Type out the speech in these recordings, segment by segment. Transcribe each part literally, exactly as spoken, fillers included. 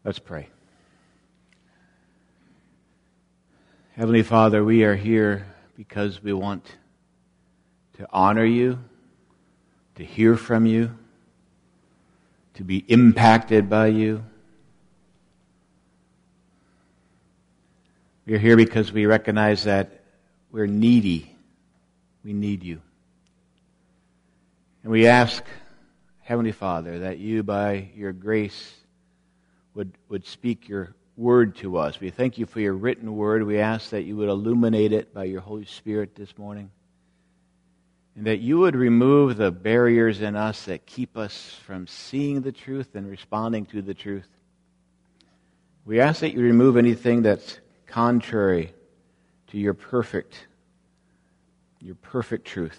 Let's pray. Heavenly Father, we are here because we want to honor you, to hear from you, to be impacted by you. We are here because we recognize that we're needy. We need you. And we ask, Heavenly Father, that you, by your grace, would, would speak your word to us. We thank you for your written word. We ask that you would illuminate it by your Holy Spirit this morning, and that you would remove the barriers in us that keep us from seeing the truth and responding to the truth. We ask that you remove anything that's contrary to your perfect, your perfect truth.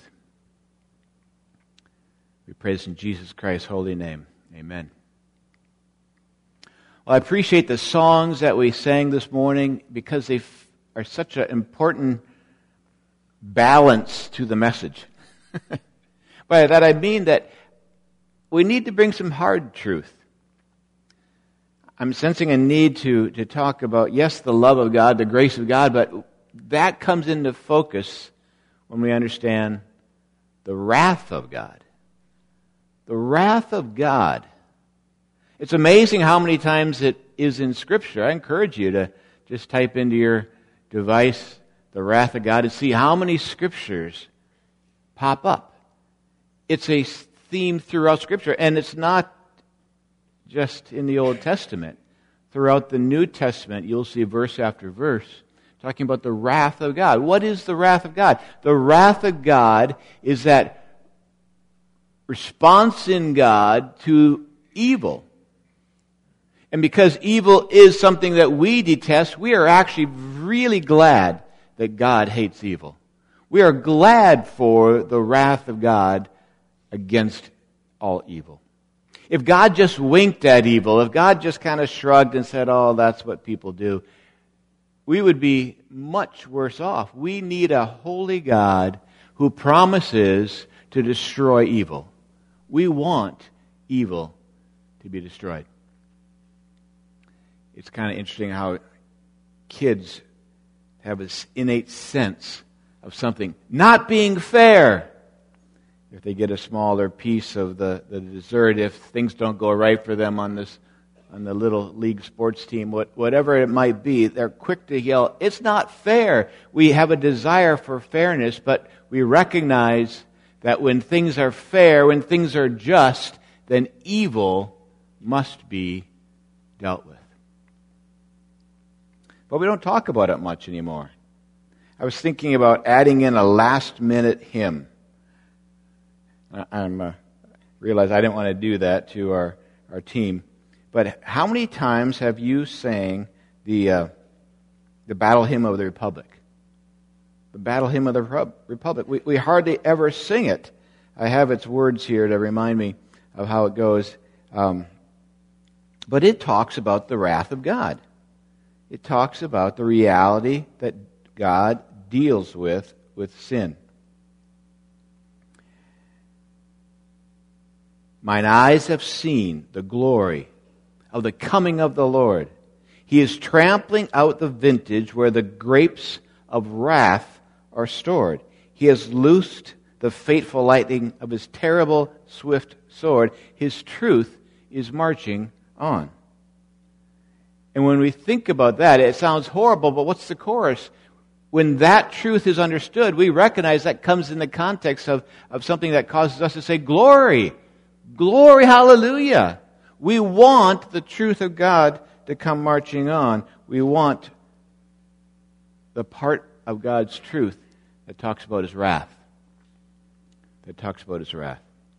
We praise in Jesus Christ's holy name. Amen. Well, I appreciate the songs that we sang this morning because they f- are such an important balance to the message. By that I mean that we need to bring some hard truth. I'm sensing a need to, to talk about, yes, the love of God, the grace of God, but that comes into focus when we understand the wrath of God. The wrath of God. It's amazing how many times it is in Scripture. I encourage you to just type into your device the wrath of God and see how many Scriptures pop up. It's a theme throughout Scripture, and it's not just in the Old Testament. Throughout the New Testament, you'll see verse after verse talking about the wrath of God. What is the wrath of God? The wrath of God is that response in God to evil. And because evil is something that we detest, we are actually really glad that God hates evil. We are glad for the wrath of God against all evil. If God just winked at evil, if God just kind of shrugged and said, oh, that's what people do, we would be much worse off. We need a holy God who promises to destroy evil. We want evil to be destroyed. It's kind of interesting how kids have this innate sense of something not being fair. If they get a smaller piece of the, the dessert, if things don't go right for them on this on the little league sports team, what, whatever it might be, they're quick to yell, it's not fair. We have a desire for fairness, but we recognize that when things are fair, when things are just, then evil must be dealt with. But we don't talk about it much anymore. I was thinking about adding in a last-minute hymn. I uh, realized I didn't want to do that to our, our team. But how many times have you sang the uh, the Battle Hymn of the Republic? The Battle Hymn of the Republic. We, we hardly ever sing it. I have its words here to remind me of how it goes. Um, but it talks about the wrath of God. It talks about the reality that God deals with with sin. Mine eyes have seen the glory of the coming of the Lord. He is trampling out the vintage where the grapes of wrath are stored. He has loosed the fateful lightning of his terrible swift sword. His truth is marching on. And when we think about that, it sounds horrible, but what's the chorus? When that truth is understood, we recognize that comes in the context of, of something that causes us to say, glory, glory, hallelujah. We want the truth of God to come marching on. We want the part of God's truth that talks about his wrath. That talks about his wrath.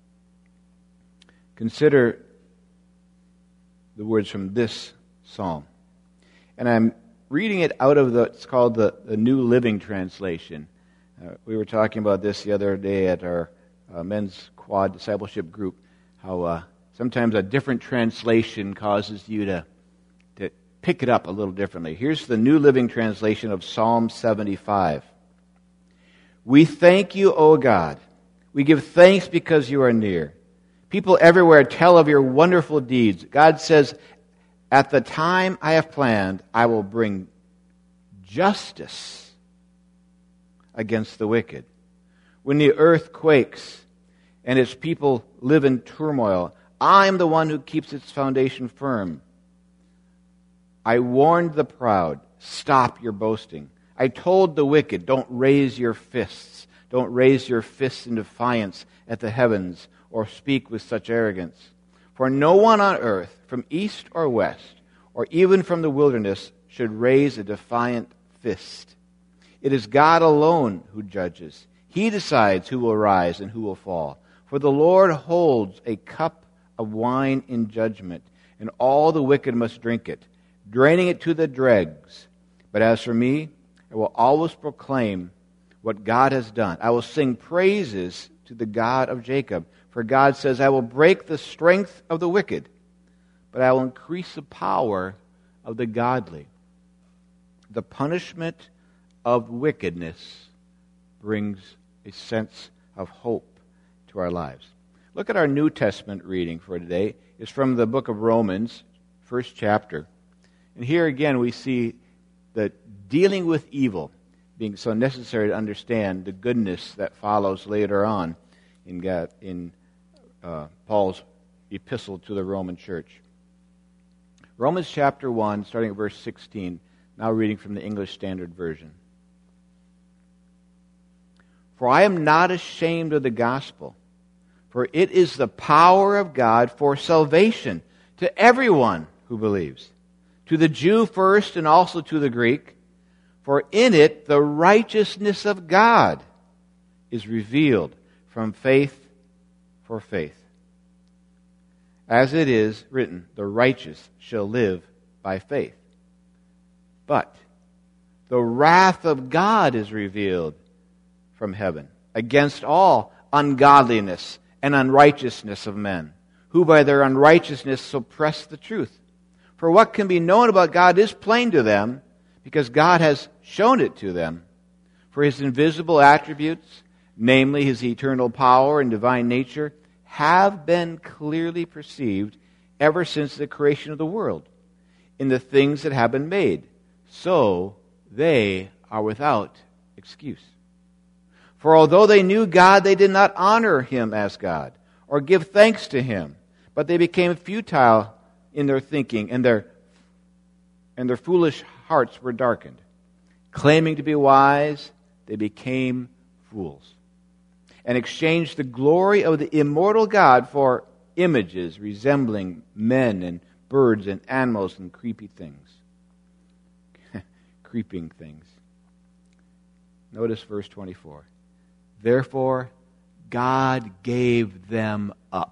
Consider the words from this psalm. And I'm reading it out of the, it's called the, the New Living Translation. Uh, we were talking about this the other day at our uh, men's quad discipleship group, how uh, sometimes a different translation causes you to, to pick it up a little differently. Here's the New Living Translation of Psalm seventy-five. We thank you, O God. We give thanks because you are near. People everywhere tell of your wonderful deeds. God says, At the time I have planned, I will bring justice against the wicked. When the earth quakes and its people live in turmoil, I am the one who keeps its foundation firm. I warned the proud, stop your boasting. I told the wicked, don't raise your fists. Don't raise your fists in defiance at the heavens or speak with such arrogance. For no one on earth, from east or west, or even from the wilderness, should raise a defiant fist. It is God alone who judges. He decides who will rise and who will fall. For the Lord holds a cup of wine in judgment, and all the wicked must drink it, draining it to the dregs. But as for me, I will always proclaim what God has done. I will sing praises to the God of Jacob. For God says, I will break the strength of the wicked, but I will increase the power of the godly. The punishment of wickedness brings a sense of hope to our lives. Look at our New Testament reading for today. It's from the book of Romans, first chapter. And here again we see that dealing with evil being so necessary to understand the goodness that follows later on in, God, in uh, Paul's epistle to the Roman church. Romans chapter one, starting at verse sixteen, now reading from the English Standard Version. For I am not ashamed of the gospel, for it is the power of God for salvation to everyone who believes, to the Jew first and also to the Greek. For in it the righteousness of God is revealed from faith for faith. As it is written, the righteous shall live by faith. But the wrath of God is revealed from heaven against all ungodliness and unrighteousness of men, who by their unrighteousness suppress the truth. For what can be known about God is plain to them, because God has shown it to them. For his invisible attributes, namely his eternal power and divine nature, have been clearly perceived ever since the creation of the world, in the things that have been made. So they are without excuse. For although they knew God, they did not honor him as God, or give thanks to him, but they became futile in their thinking, and their and their foolish hearts were darkened. Claiming to be wise, they became fools, and exchanged the glory of the immortal God for images resembling men and birds and animals and creepy things. Creeping things. Notice verse twenty-four. Therefore, God gave them up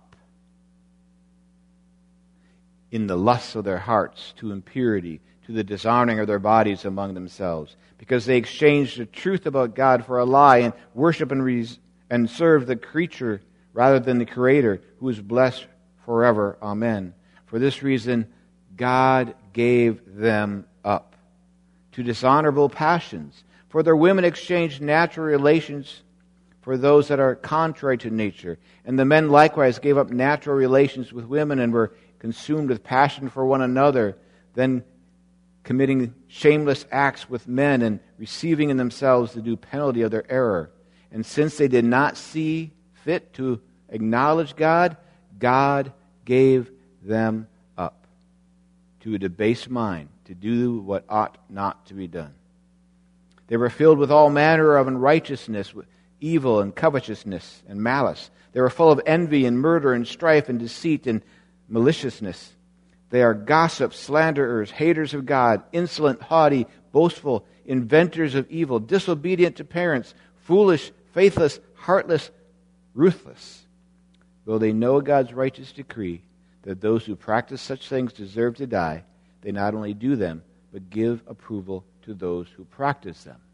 in the lusts of their hearts to impurity, to the dishonoring of their bodies among themselves, because they exchanged the truth about God for a lie and worship and, res- and serve the creature rather than the Creator, who is blessed forever. Amen. For this reason, God gave them up to dishonorable passions. For their women exchanged natural relations for those that are contrary to nature. And the men likewise gave up natural relations with women and were consumed with passion for one another, then committing shameless acts with men and receiving in themselves the due penalty of their error. And since they did not see fit to acknowledge God, God gave them up to a debased mind to do what ought not to be done. They were filled with all manner of unrighteousness, with evil and covetousness and malice. They were full of envy and murder and strife and deceit and maliciousness. They are gossips, slanderers, haters of God, insolent, haughty, boastful, inventors of evil, disobedient to parents, foolish, faithless, heartless, ruthless. Though they know God's righteous decree that those who practice such things deserve to die, they not only do them, but give approval to those who practice them.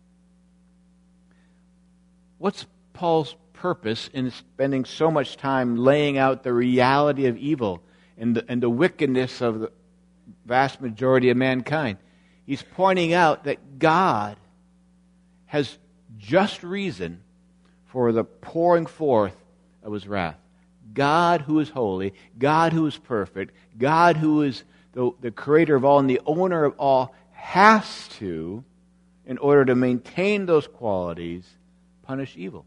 What's Paul's purpose in spending so much time laying out the reality of evil and the, and the wickedness of the vast majority of mankind? He's pointing out that God has just reason for the pouring forth of his wrath. God who is holy, God who is perfect, God who is the, the creator of all and the owner of all, has to, in order to maintain those qualities, punish evil.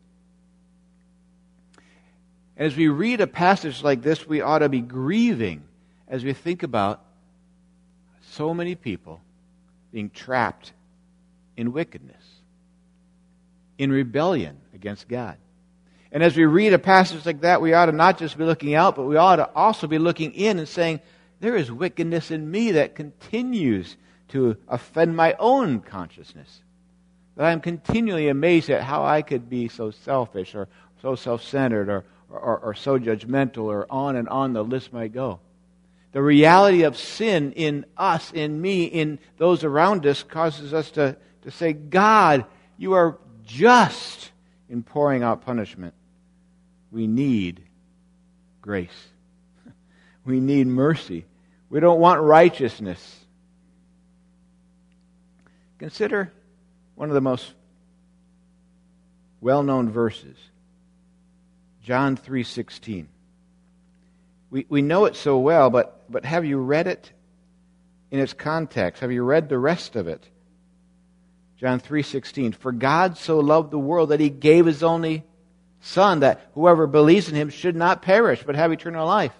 And as we read a passage like this, we ought to be grieving as we think about so many people being trapped in wickedness, in rebellion against God. And as we read a passage like that, we ought to not just be looking out, but we ought to also be looking in and saying, there is wickedness in me that continues to offend my own consciousness. That I'm continually amazed at how I could be so selfish or so self-centered or, or, or so judgmental, or on and on the list might go. The reality of sin in us, in me, in those around us causes us to, to say, God, you are just in pouring out punishment. We need grace. We need mercy. We don't want righteousness. Consider one of the most well-known verses, John three sixteen. We we know it so well, but, but have you read it in its context? Have you read the rest of it? John three sixteen. For God so loved the world that He gave His only Son, that whoever believes in Him should not perish, but have eternal life.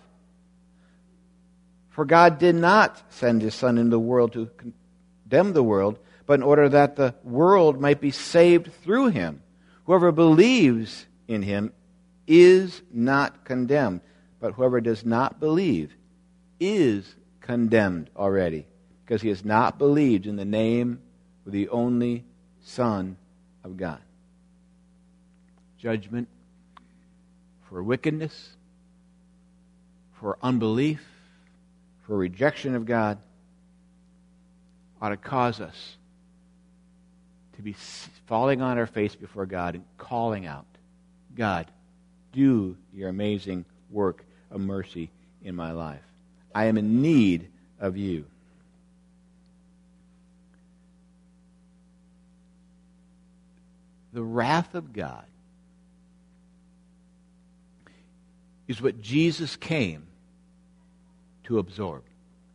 For God did not send His Son into the world to condemn the world, but in order that the world might be saved through Him. Whoever believes in Him is not condemned, but whoever does not believe is condemned already, because he has not believed in the name of the only Son of God. Judgment for wickedness, for unbelief, for rejection of God ought to cause us to be falling on our face before God and calling out, God, do your amazing work of mercy in my life. I am in need of you. The wrath of God is what Jesus came to absorb.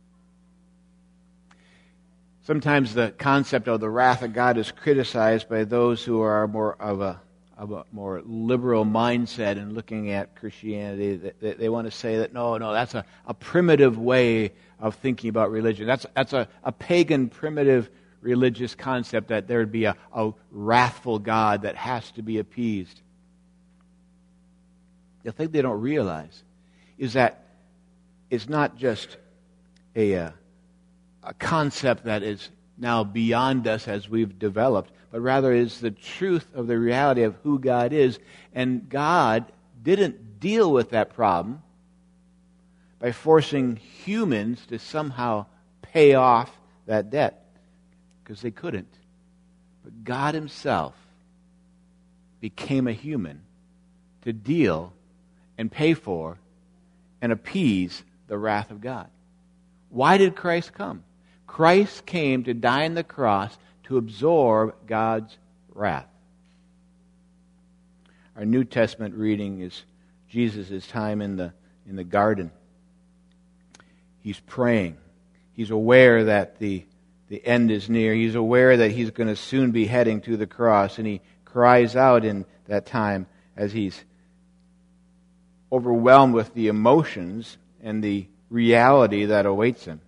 Sometimes the concept of the wrath of God is criticized by those who are more of a, of a more liberal mindset in looking at Christianity. They, they want to say that, no, no, that's a, a primitive way of thinking about religion. That's, that's a, a pagan, primitive religious concept, that there would be a, a wrathful God that has to be appeased. The thing they don't realize is that it's not just a, a, a concept that is now beyond us as we've developed, but rather is the truth of the reality of who God is. And God didn't deal with that problem by forcing humans to somehow pay off that debt, because they couldn't. But God Himself became a human to deal and pay for and appease the wrath of God. Why did Christ come? Christ came to die on the cross to absorb God's wrath. Our New Testament reading is Jesus' time in the in the garden. He's praying. He's aware that the, the end is near. He's aware that he's going to soon be heading to the cross. And he cries out in that time as he's overwhelmed with the emotions and the reality that awaits him.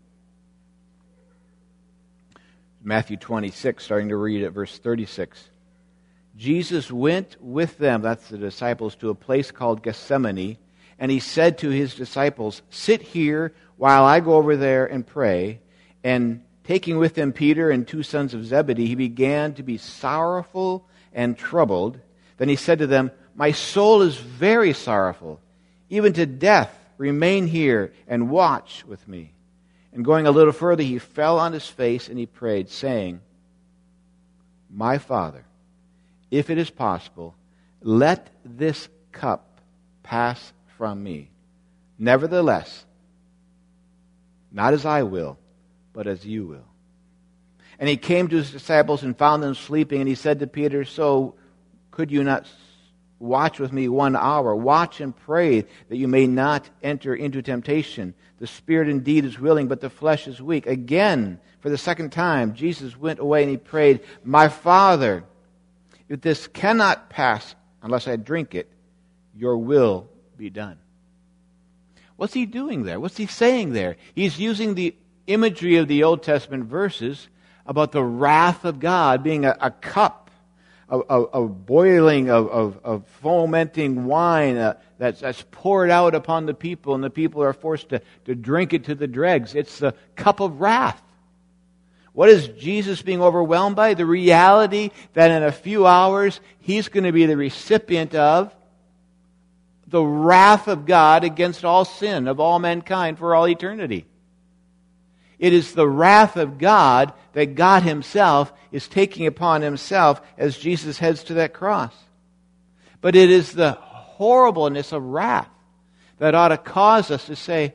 Matthew twenty-six, starting to read at verse thirty-six. Jesus went with them, that's the disciples, to a place called Gethsemane, and He said to His disciples, "Sit here while I go over there and pray." And taking with Him Peter and two sons of Zebedee, He began to be sorrowful and troubled. Then He said to them, "My soul is very sorrowful, even to death. Remain here and watch with me." And going a little further, He fell on His face and He prayed, saying, "My Father, if it is possible, let this cup pass from me. Nevertheless, not as I will, but as you will." And He came to His disciples and found them sleeping, and He said to Peter, "So could you not watch with me one hour. Watch and pray that you may not enter into temptation. The spirit indeed is willing, but the flesh is weak. Again, for the second time, Jesus went away and he prayed, My Father, if this cannot pass unless I drink it, your will be done. What's he doing there? What's he saying there? He's using the imagery of the Old Testament verses about the wrath of God being a, a cup of, of, of boiling, of, of, of fomenting wine uh, that's, that's poured out upon the people, and the people are forced to, to drink it to the dregs. It's the cup of wrath. What is Jesus being overwhelmed by? The reality that in a few hours he's going to be the recipient of the wrath of God against all sin of all mankind for all eternity. It is the wrath of God that God himself is taking upon himself as Jesus heads to that cross. But it is the horribleness of wrath that ought to cause us to say,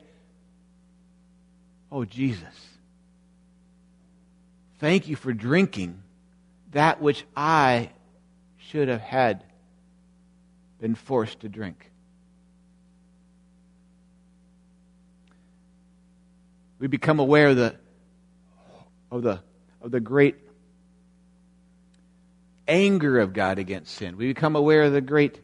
Oh, Jesus, thank you for drinking that which I should have had been forced to drink. We become aware of the of the of the great anger of God against sin. We become aware of the great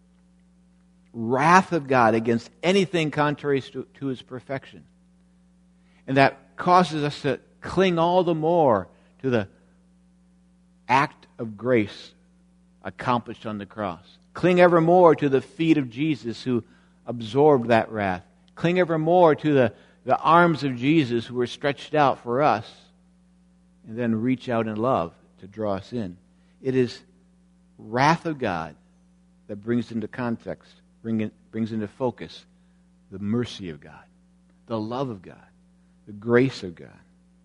wrath of God against anything contrary to, to his perfection. And that causes us to cling all the more to the act of grace accomplished on the cross. Cling ever more to the feet of Jesus who absorbed that wrath. Cling ever more to the the arms of Jesus who were stretched out for us, and then reach out in love to draw us in. It is wrath of God that brings into context, bring in, brings into focus the mercy of God, the love of God, the grace of God.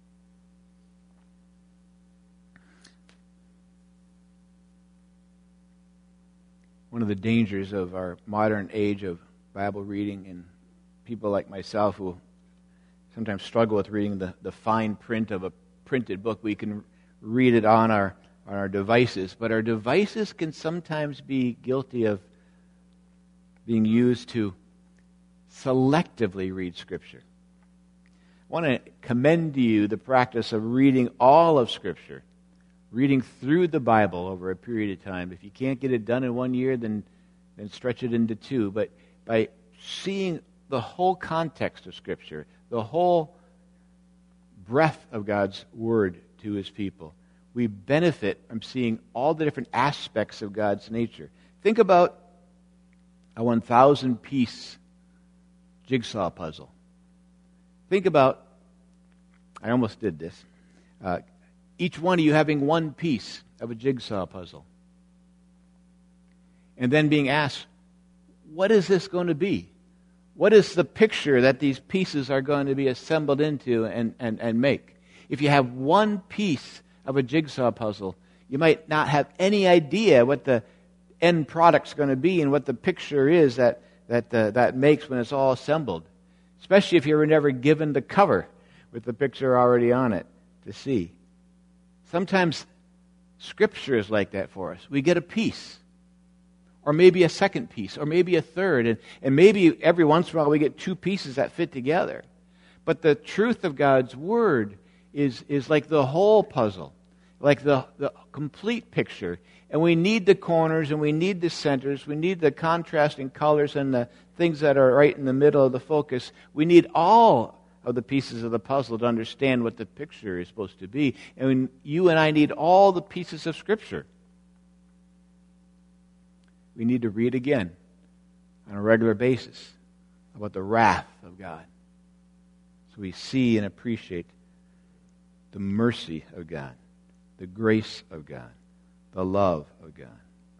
One of the dangers of our modern age of Bible reading, and people like myself who sometimes struggle with reading the, the fine print of a printed book. We can read it on our, on our devices, but our devices can sometimes be guilty of being used to selectively read Scripture. I want to commend to you the practice of reading all of Scripture, reading through the Bible over a period of time. If you can't get it done in one year, then, then stretch it into two. But by seeing the whole context of Scripture, the whole breadth of God's Word to his people, we benefit from seeing all the different aspects of God's nature. Think about a one thousand piece jigsaw puzzle. Think about, I almost did this, uh, each one of you having one piece of a jigsaw puzzle. And then being asked, what is this going to be? What is the picture that these pieces are going to be assembled into and, and, and make? If you have one piece of a jigsaw puzzle, you might not have any idea what the end product's going to be and what the picture is that that uh, that makes when it's all assembled. Especially if you were never given the cover with the picture already on it to see. Sometimes Scripture is like that for us. We get a piece. Or maybe a second piece, or maybe a third, and, and maybe every once in a while we get two pieces that fit together. But the truth of God's Word is, is like the whole puzzle, like the, the complete picture. And we need the corners, and we need the centers, we need the contrasting colors and the things that are right in the middle of the focus. We need all of the pieces of the puzzle to understand what the picture is supposed to be. And you and I need all the pieces of Scripture. We need to read again on a regular basis about the wrath of God, so we see and appreciate the mercy of God, the grace of God, the love of God.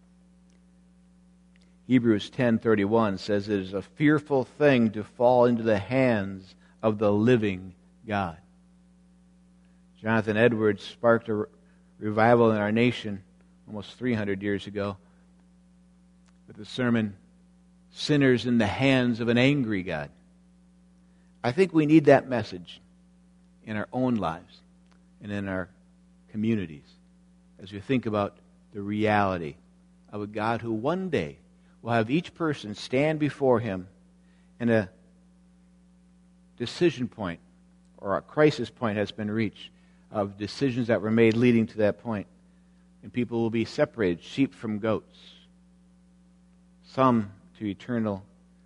Hebrews ten thirty-one says it is a fearful thing to fall into the hands of the living God. Jonathan Edwards sparked a revival in our nation almost three hundred years ago with the sermon, Sinners in the Hands of an Angry God. I think we need that message in our own lives and in our communities as we think about the reality of a God who one day will have each person stand before him and a decision point or a crisis point has been reached of decisions that were made leading to that point. And people will be separated, sheep from goats. Some to eternal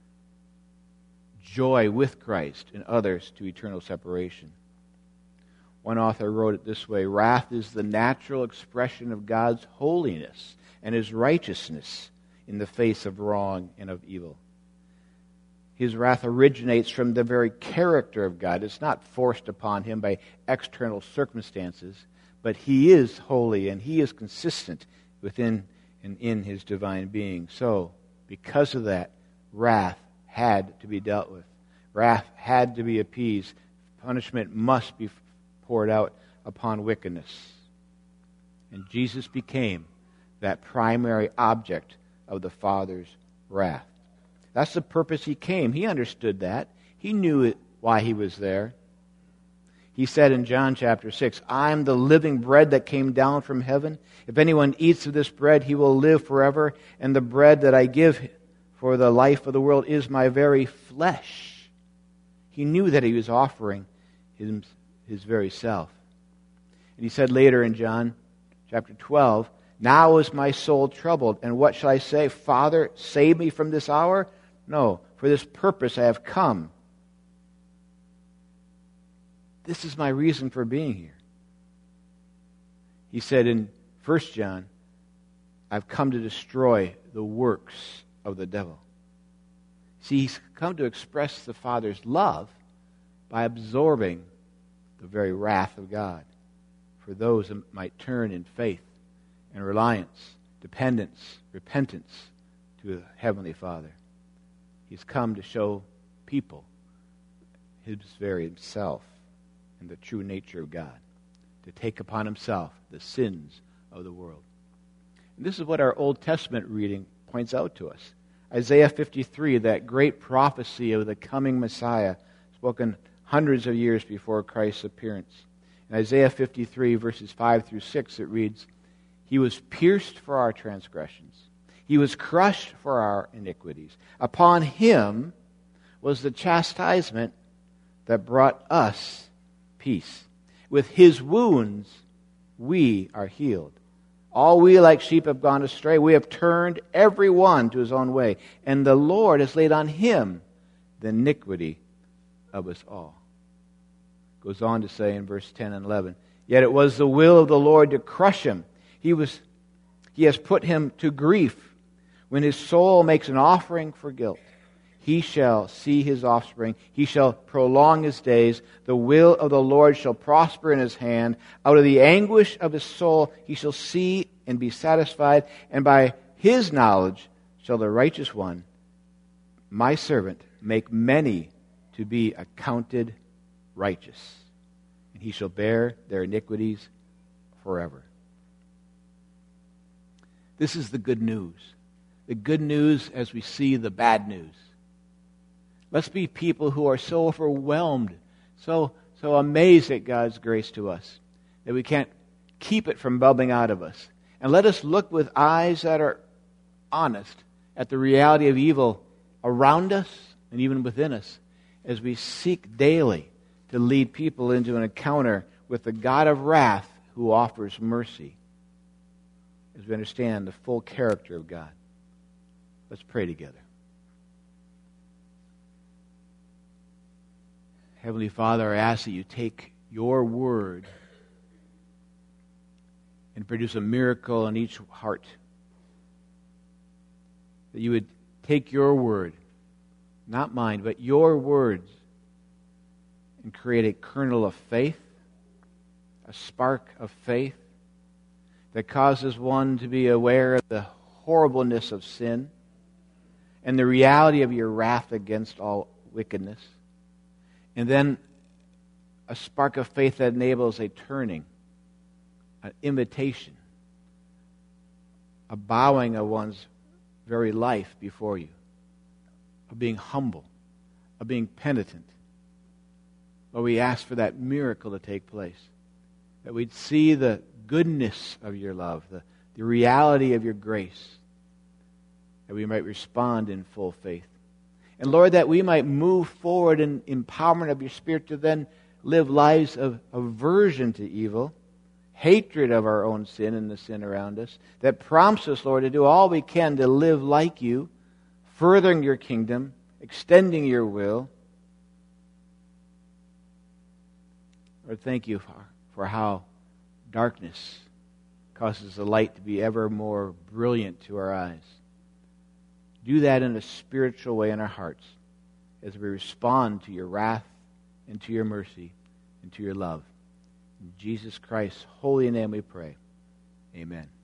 joy with Christ, and others to eternal separation. One author wrote it this way: wrath is the natural expression of God's holiness and His righteousness in the face of wrong and of evil. His wrath originates from the very character of God. It's not forced upon Him by external circumstances, but He is holy and He is consistent within and in His divine being. So, because of that, wrath had to be dealt with. Wrath had to be appeased. Punishment must be poured out upon wickedness. And Jesus became that primary object of the Father's wrath. That's the purpose He came. He understood that. He knew it, why He was there. He said in John chapter six, I am the living bread that came down from heaven. If anyone eats of this bread, he will live forever. And the bread that I give for the life of the world is my very flesh. He knew that He was offering His, his very self. And He said later in John chapter twelve, now is my soul troubled, and what shall I say? Father, save me from this hour? No, for this purpose I have come. This is my reason for being here. He said in First John, I've come to destroy the works of the devil. See, He's come to express the Father's love by absorbing the very wrath of God for those that might turn in faith and reliance, dependence, repentance to the Heavenly Father. He's come to show people His very Himself and the true nature of God, to take upon Himself the sins of the world. And this is what our Old Testament reading points out to us. Isaiah fifty-three, that great prophecy of the coming Messiah, spoken hundreds of years before Christ's appearance. In Isaiah fifty-three, verses five through six, it reads, He was pierced for our transgressions. He was crushed for our iniquities. Upon Him was the chastisement that brought us peace. With His wounds we are healed. All we like sheep have gone astray. We have turned every one to his own way. And the Lord has laid on Him the iniquity of us all. Goes on to say in verse ten and eleven, Yet it was the will of the Lord to crush Him. He was, He has put Him to grief. When His soul makes an offering for guilt, He shall see His offspring. He shall prolong His days. The will of the Lord shall prosper in His hand. Out of the anguish of His soul He shall see and be satisfied. And by His knowledge shall the righteous one, my servant, make many to be accounted righteous. And He shall bear their iniquities forever. This is the good news. The good news as we see the bad news. Let's be people who are so overwhelmed, so so amazed at God's grace to us, that we can't keep it from bubbling out of us. And let us look with eyes that are honest at the reality of evil around us and even within us, as we seek daily to lead people into an encounter with the God of wrath who offers mercy, as we understand the full character of God. Let's pray together. Heavenly Father, I ask that You take Your word and produce a miracle in each heart. That You would take Your word, not mine, but Your words, and create a kernel of faith, a spark of faith that causes one to be aware of the horribleness of sin and the reality of Your wrath against all wickedness. And then a spark of faith that enables a turning, an invitation, a bowing of one's very life before You, of being humble, of being penitent. Lord, we ask for that miracle to take place, that we'd see the goodness of Your love, the, the reality of Your grace, that we might respond in full faith. And Lord, that we might move forward in empowerment of your Spirit to then live lives of aversion to evil, hatred of our own sin and the sin around us, that prompts us, Lord, to do all we can to live like you, furthering your kingdom, extending your will. Lord, thank you for, for how darkness causes the light to be ever more brilliant to our eyes. Do that in a spiritual way in our hearts as we respond to your wrath and to your mercy and to your love. In Jesus Christ's holy name we pray. Amen.